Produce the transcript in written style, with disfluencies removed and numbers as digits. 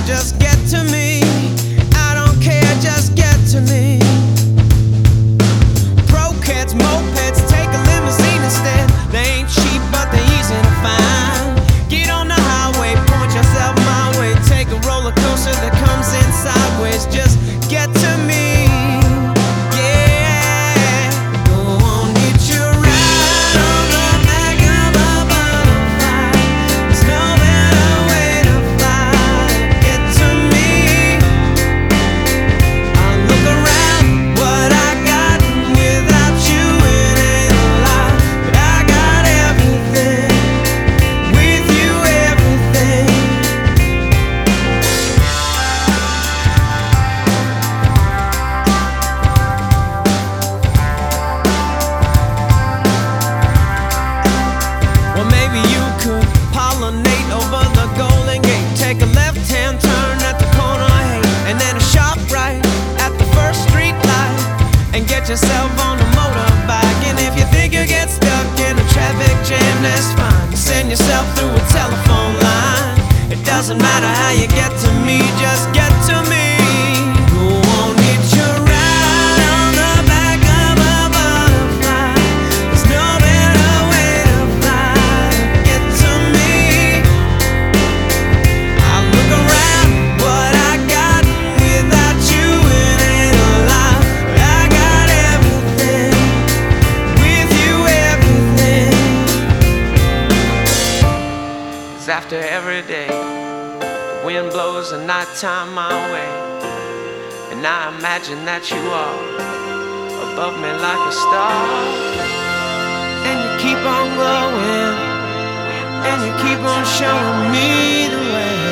just get to me. I don't care, just get to me. Pro-kids, mopeds, take a limousine instead. They ain't cheap, but they're easy to find. Get on the highway, point yourself my way. Take a roller coaster that comes in sideways. Just get to me. Pollinate over the Golden Gate. Take a left-hand turn at the corner, hey, and then a sharp right at the first street light, and get yourself on a motorbike. And if you think you get stuck in a traffic jam, that's fine. Send yourself through a telephone line. It doesn't matter how you get to me, just get to me. Go on, hitch a ride on the back of a butterfly. There's no better way to fly. Get to me. After every day, the wind blows the nighttime my way, and I imagine that you are above me like a star, and you keep on glowing, and you keep on showing me the way.